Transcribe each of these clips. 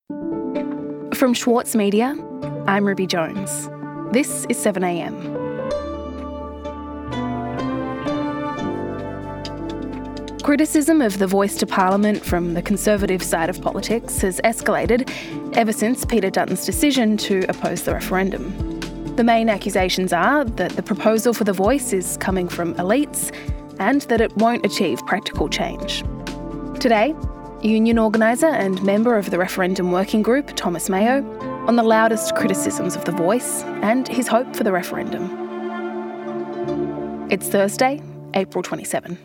From Schwartz Media, I'm Ruby Jones. This is 7am. Criticism of the voice to Parliament from the Conservative side of politics has escalated ever since Peter Dutton's decision to oppose the referendum. The main accusations are that the proposal for the voice is coming from elites and that it won't achieve practical change. Today, union organiser and member of the referendum working group, Thomas Mayo, on the loudest criticisms of the voice and his hope for the referendum. It's Thursday, April 27.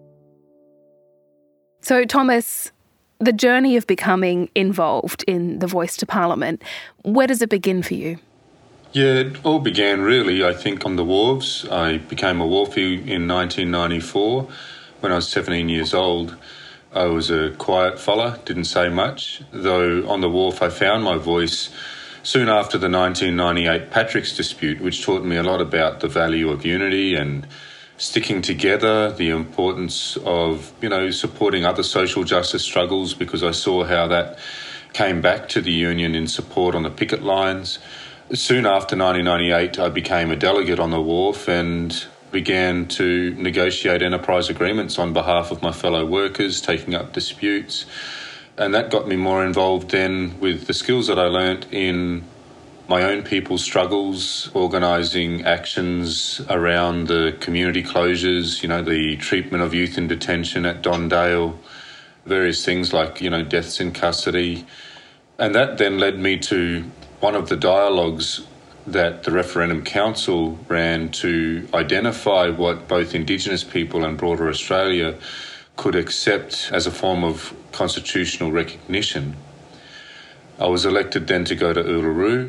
So, Thomas, the journey of becoming involved in the voice to Parliament, where does it begin for you? Yeah, it all began really, I think, on the wharves. I became a wharfie in 1994 when I was 17 years old. I was a quiet fella, didn't say much, though on the wharf I found my voice soon after the 1998 Patrick's dispute, which taught me a lot about the value of unity and sticking together, the importance of, supporting other social justice struggles, because I saw how that came back to the union in support on the picket lines. Soon after 1998, I became a delegate on the wharf and began to negotiate enterprise agreements on behalf of my fellow workers, taking up disputes. And that got me more involved then with the skills that I learnt in my own people's struggles, organising actions around the community closures, the treatment of youth in detention at Don Dale, various things like, deaths in custody. And that then led me to one of the dialogues that the Referendum Council ran to identify what both Indigenous people and broader Australia could accept as a form of constitutional recognition. I was elected then to go to Uluru.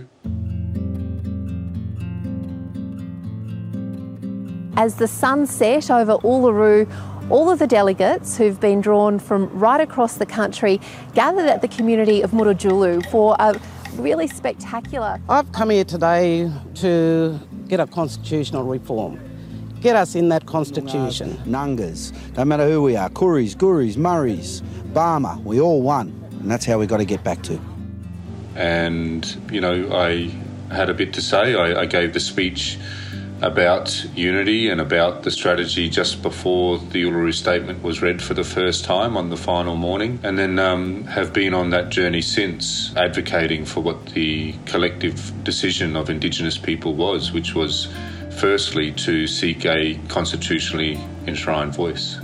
As the sun set over Uluru, all of the delegates who've been drawn from right across the country gathered at the community of Mutitjulu for a really spectacular. I've come here today to get a constitutional reform. Get us in that constitution. Nungas, no matter who we are, Kuris, Guris, Murris, Barma, we all won. And that's how we got to get back to. And, I had a bit to say. I gave the speech about unity and about the strategy just before the Uluru Statement was read for the first time on the final morning, and then have been on that journey since, advocating for what the collective decision of Indigenous people was, which was firstly to seek a constitutionally enshrined voice.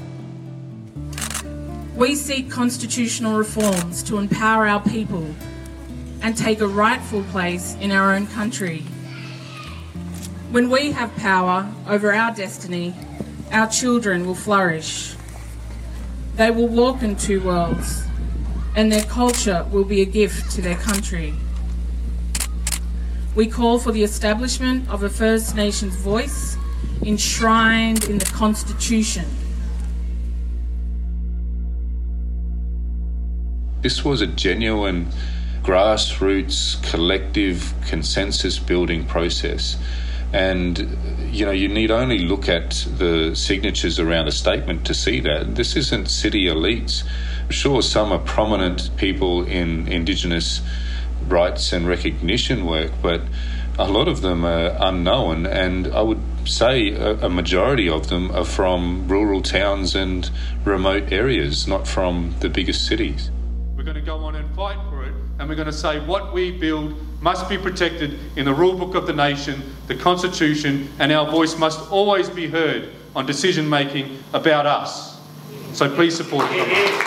We seek constitutional reforms to empower our people and take a rightful place in our own country. When we have power over our destiny, our children will flourish. They will walk in two worlds, and their culture will be a gift to their country. We call for the establishment of a First Nations voice enshrined in the Constitution. This was a genuine grassroots, collective, consensus-building process. And, you need only look at the signatures around a statement to see that. This isn't city elites. Sure, some are prominent people in Indigenous rights and recognition work, but a lot of them are unknown. And I would say a majority of them are from rural towns and remote areas, not from the biggest cities. We're going to go on and fight for it, and we're going to say what we build must be protected in the rule book of the nation, the Constitution, and our voice must always be heard on decision making about us. So please support it.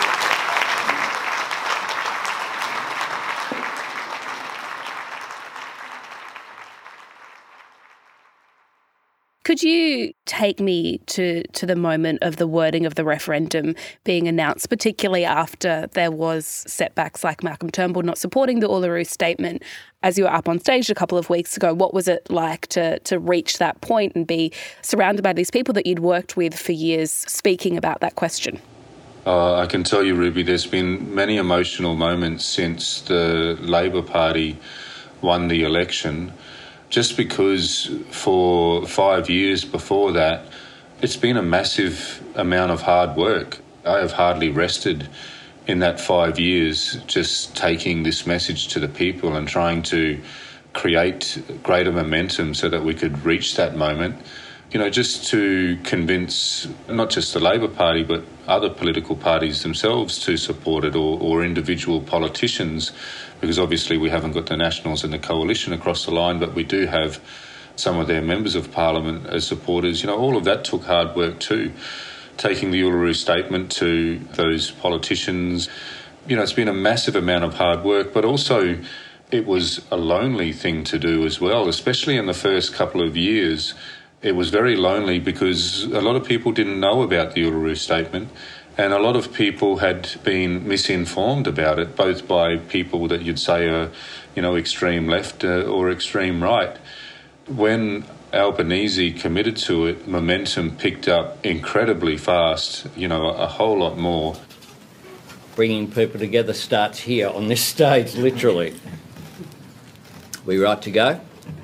Could you take me to the moment of the wording of the referendum being announced, particularly after there was setbacks like Malcolm Turnbull not supporting the Uluru Statement? As you were up on stage a couple of weeks ago, what was it like to reach that point and be surrounded by these people that you'd worked with for years speaking about that question? I can tell you, Ruby, there's been many emotional moments since the Labor Party won the election. Just because for 5 years before that, it's been a massive amount of hard work. I have hardly rested in that 5 years, just taking this message to the people and trying to create greater momentum so that we could reach that moment, just to convince not just the Labor Party but other political parties themselves to support it, or individual politicians, because obviously we haven't got the Nationals and the Coalition across the line, but we do have some of their members of Parliament as supporters. All of that took hard work too. Taking the Uluru Statement to those politicians, it's been a massive amount of hard work, but also it was a lonely thing to do as well, especially in the first couple of years. It was very lonely because a lot of people didn't know about the Uluru Statement, and a lot of people had been misinformed about it, both by people that you'd say are, extreme left or extreme right. When Albanese committed to it, momentum picked up incredibly fast, a whole lot more. Bringing people together starts here on this stage, literally. We right to go?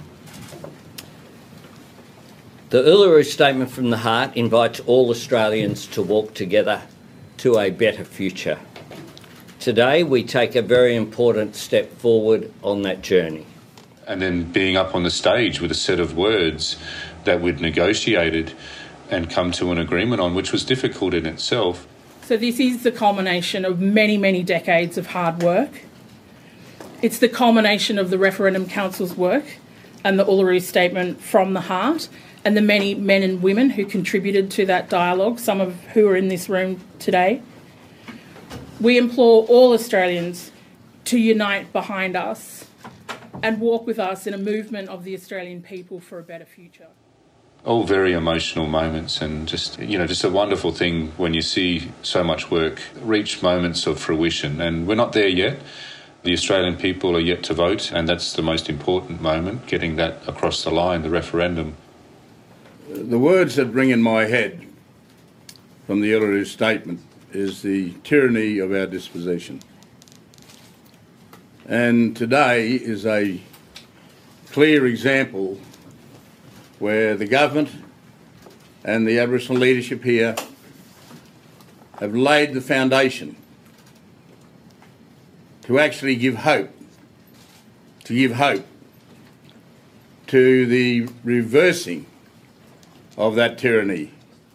The Uluru Statement from the Heart invites all Australians to walk together to a better future. Today we take a very important step forward on that journey. And then being up on the stage with a set of words that we'd negotiated and come to an agreement on, which was difficult in itself. So this is the culmination of many, many decades of hard work. It's the culmination of the Referendum Council's work and the Uluru Statement from the Heart, and the many men and women who contributed to that dialogue, some of who are in this room today. We implore all Australians to unite behind us and walk with us in a movement of the Australian people for a better future. All very emotional moments, and just a wonderful thing when you see so much work reach moments of fruition. And we're not there yet. The Australian people are yet to vote, and that's the most important moment, getting that across the line, the referendum. The words that ring in my head from the Uluru Statement is the tyranny of our dispossession. And today is a clear example where the government and the Aboriginal leadership here have laid the foundation to actually give hope to the reversing of that tyranny.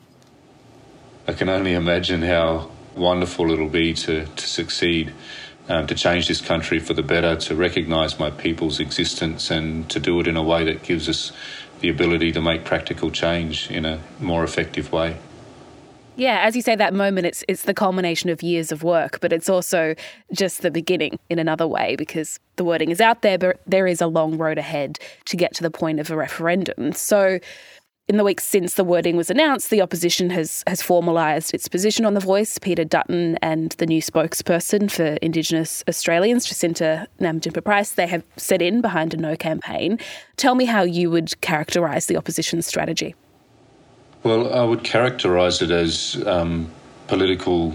I can only imagine how wonderful it'll be to succeed, to change this country for the better, to recognise my people's existence, and to do it in a way that gives us the ability to make practical change in a more effective way. Yeah, as you say, that moment, it's the culmination of years of work, but it's also just the beginning in another way, because the wording is out there, but there is a long road ahead to get to the point of a referendum. So in the weeks since the wording was announced, the opposition has formalised its position on The Voice. Peter Dutton and the new spokesperson for Indigenous Australians, Jacinta Nampijinpa-Price, they have set in behind a no campaign. Tell me how you would characterise the opposition's strategy. Well, I would characterise it as political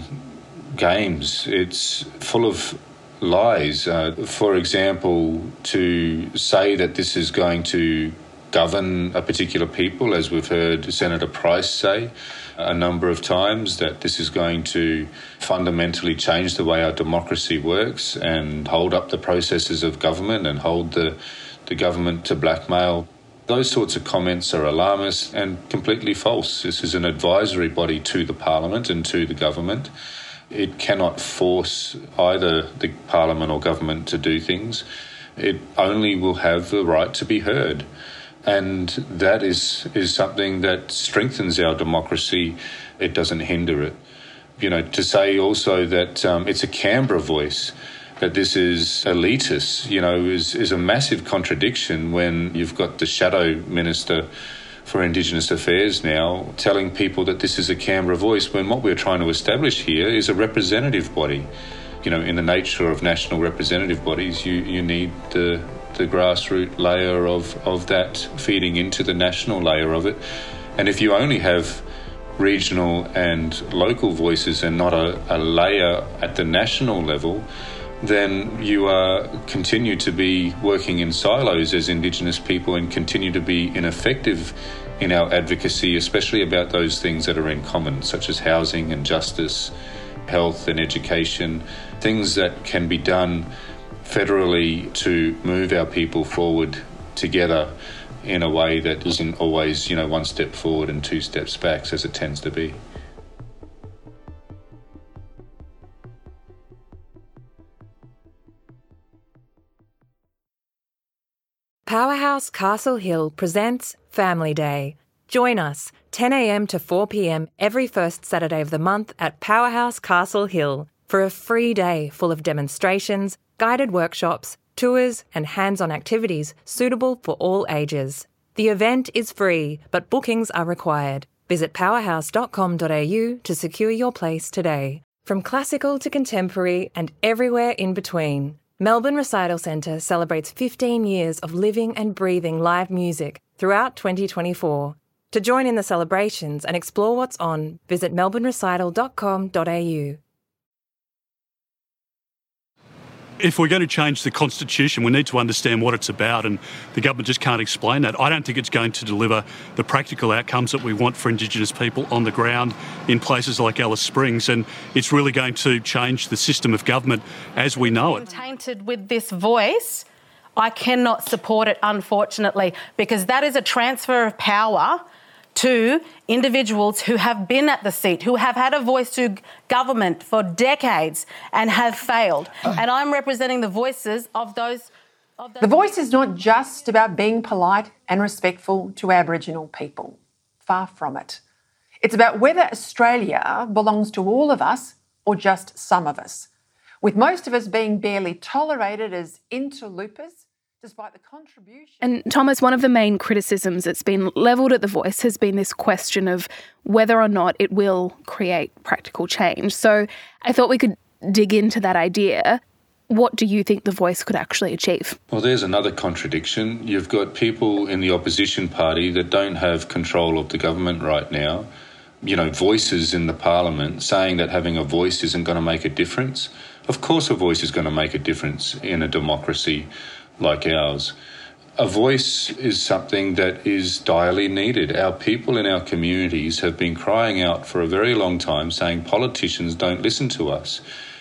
games. It's full of lies. For example, to say that this is going to govern a particular people, as we've heard Senator Price say a number of times, that this is going to fundamentally change the way our democracy works and hold up the processes of government and hold the government to blackmail. Those sorts of comments are alarmist and completely false. This is an advisory body to the Parliament and to the government. It cannot force either the Parliament or government to do things. It only will have the right to be heard. And that is something that strengthens our democracy. It doesn't hinder it. To say also that it's a Canberra voice, that this is elitist, is a massive contradiction when you've got the shadow Minister for Indigenous Affairs now telling people that this is a Canberra voice, when what we're trying to establish here is a representative body. In the nature of national representative bodies, you need the grassroots layer of that feeding into the national layer of it. And if you only have regional and local voices and not a layer at the national level, then you continue to be working in silos as Indigenous people and continue to be ineffective in our advocacy, especially about those things that are in common, such as housing and justice health and education, things that can be done federally to move our people forward together in a way that isn't always, one step forward and two steps back, as it tends to be. Powerhouse Castle Hill presents Family Day. Join us 10 a.m. to 4 p.m. every first Saturday of the month at Powerhouse Castle Hill for a free day full of demonstrations, guided workshops, tours and hands-on activities suitable for all ages. The event is free, but bookings are required. Visit powerhouse.com.au to secure your place today. From classical to contemporary and everywhere in between, Melbourne Recital Centre celebrates 15 years of living and breathing live music throughout 2024. To join in the celebrations and explore what's on, visit melbournerecital.com.au. If we're going to change the Constitution, we need to understand what it's about, and the government just can't explain that. I don't think it's going to deliver the practical outcomes that we want for Indigenous people on the ground in places like Alice Springs, and it's really going to change the system of government as we know it. Tainted with this voice, I cannot support it, unfortunately, because that is a transfer of power to individuals who have been at the seat, who have had a voice to government for decades and have failed. And I'm representing the voices of those... The voice is not just about being polite and respectful to Aboriginal people. Far from it. It's about whether Australia belongs to all of us or just some of us, with most of us being barely tolerated as interlopers, despite the contribution... And Thomas, one of the main criticisms that's been levelled at The Voice has been this question of whether or not it will create practical change. So I thought we could dig into that idea. What do you think The Voice could actually achieve? Well, there's another contradiction. You've got people in the opposition party that don't have control of the government right now, voices in the parliament saying that having a voice isn't going to make a difference. Of course a voice is going to make a difference in a democracy like ours. A voice is something that is direly needed. Our people in our communities have been crying out for a very long time, saying politicians don't listen to us.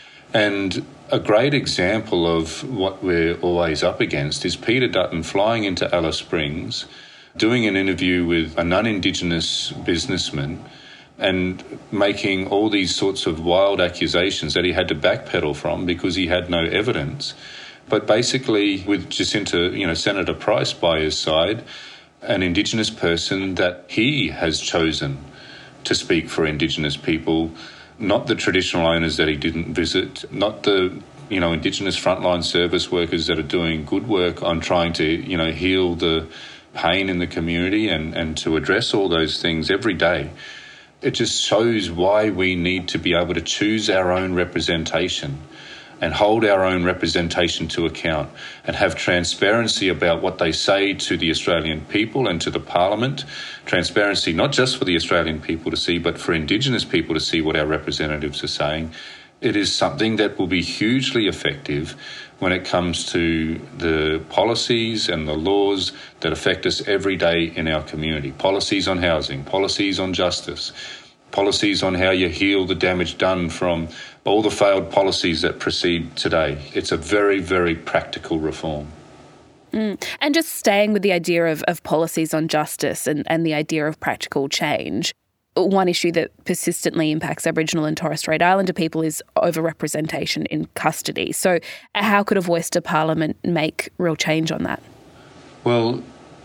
And a great example of what we're always up against is Peter Dutton flying into Alice Springs, doing an interview with a non-Indigenous businessman and making all these sorts of wild accusations that he had to backpedal from because he had no evidence. But basically, with Jacinta, Senator Price by his side, an Indigenous person that he has chosen to speak for Indigenous people, not the traditional owners that he didn't visit, not the, Indigenous frontline service workers that are doing good work on trying to, heal the pain in the community and to address all those things every day. It just shows why we need to be able to choose our own representation and hold our own representation to account and have transparency about what they say to the Australian people and to the Parliament. Transparency not just for the Australian people to see, but for Indigenous people to see what our representatives are saying. It is something that will be hugely effective when it comes to the policies and the laws that affect us every day in our community. Policies on housing, policies on justice, policies on how you heal the damage done from all the failed policies that precede today. It's a very, very practical reform. And just staying with the idea of policies on justice and the idea of practical change, one issue that persistently impacts Aboriginal and Torres Strait Islander people is overrepresentation in custody. So how could a voice to Parliament make real change on that? Well,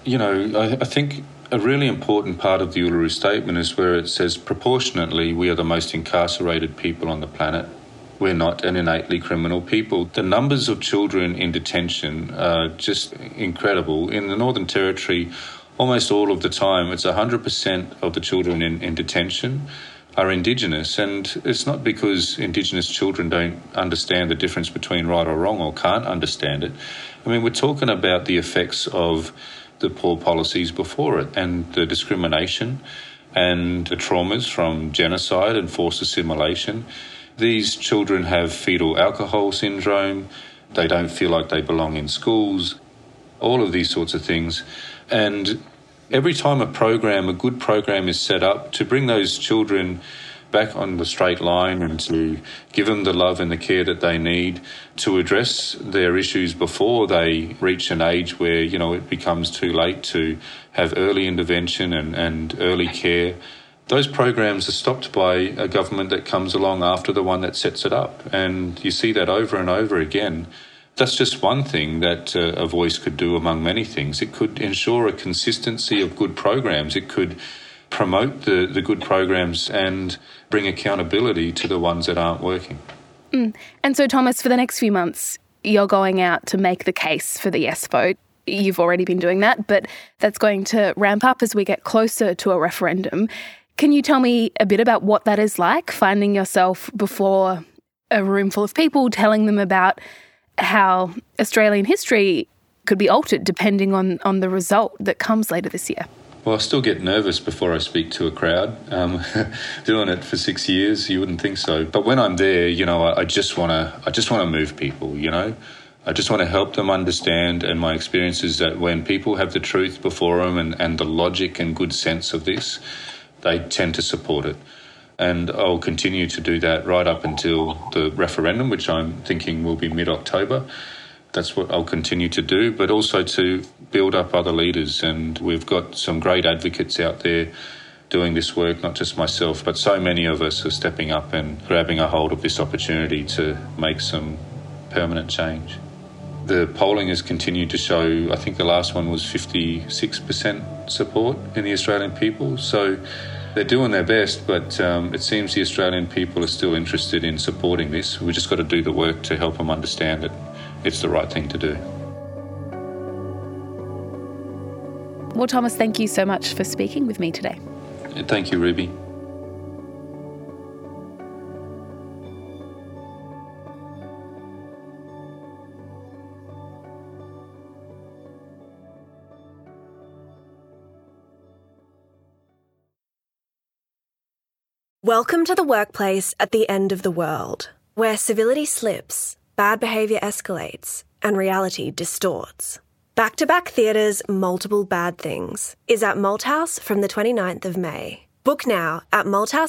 I think a really important part of the Uluru Statement is where it says proportionately we are the most incarcerated people on the planet. We're not an innately criminal people. The numbers of children in detention are just incredible. In the Northern Territory, almost all of the time, it's 100% of the children in detention are Indigenous. And it's not because Indigenous children don't understand the difference between right or wrong or can't understand it. I mean, we're talking about the effects of the poor policies before it and the discrimination and the traumas from genocide and forced assimilation. These children have fetal alcohol syndrome. They don't feel like they belong in schools, all of these sorts of things. And every time a good program is set up to bring those children back on the straight line and to give them the love and the care that they need to address their issues before they reach an age where, it becomes too late to have early intervention and early care. Those programs are stopped by a government that comes along after the one that sets it up. And you see that over and over again. That's just one thing that a voice could do among many things. It could ensure a consistency of good programs. It could promote the good programs and bring accountability to the ones that aren't working. And so, Thomas, for the next few months, you're going out to make the case for the yes vote. You've already been doing that, but that's going to ramp up as we get closer to a referendum. Can you tell me a bit about what that is like, finding yourself before a room full of people, telling them about how Australian history could be altered depending on the result that comes later this year? Well, I still get nervous before I speak to a crowd. Doing it for 6 years, you wouldn't think so. But when I'm there, I just want to move people. I just want to help them understand. And my experience is that when people have the truth before them and the logic and good sense of this, they tend to support it. And I'll continue to do that right up until the referendum, which I'm thinking will be mid-October. That's what I'll continue to do, but also to build up other leaders. And we've got some great advocates out there doing this work, not just myself, but so many of us are stepping up and grabbing a hold of this opportunity to make some permanent change. The polling has continued to show, I think the last one was 56% support in the Australian people. So they're doing their best, but it seems the Australian people are still interested in supporting this. We've just got to do the work to help them understand that it's the right thing to do. Well, Thomas, thank you so much for speaking with me today. Thank you, Ruby. Welcome to the workplace at the end of the world, where civility slips, bad behaviour escalates, and reality distorts. Back-to-Back Theatre's Multiple Bad Things is at Malthouse from the 29th of May. Book now at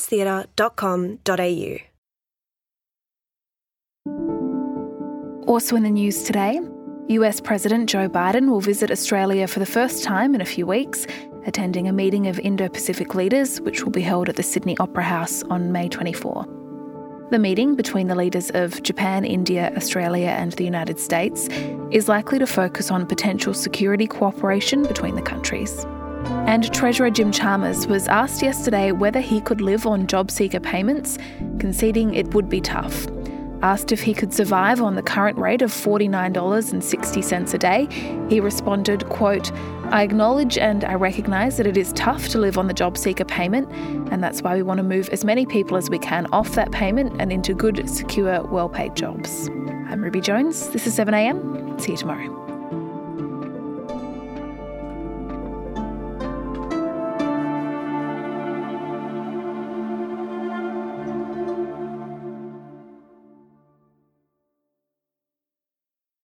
malthousetheatre.com.au. Also in the news today, US President Joe Biden will visit Australia for the first time in a few weeks, attending a meeting of Indo-Pacific leaders which will be held at the Sydney Opera House on May 24. The meeting between the leaders of Japan, India, Australia and the United States is likely to focus on potential security cooperation between the countries. And Treasurer Jim Chalmers was asked yesterday whether he could live on job seeker payments, conceding it would be tough. Asked if he could survive on the current rate of $49.60 a day, he responded, quote, "I acknowledge and I recognise that it is tough to live on the job seeker payment, and that's why we want to move as many people as we can off that payment and into good, secure, well-paid jobs." I'm Ruby Jones. This is 7am. See you tomorrow.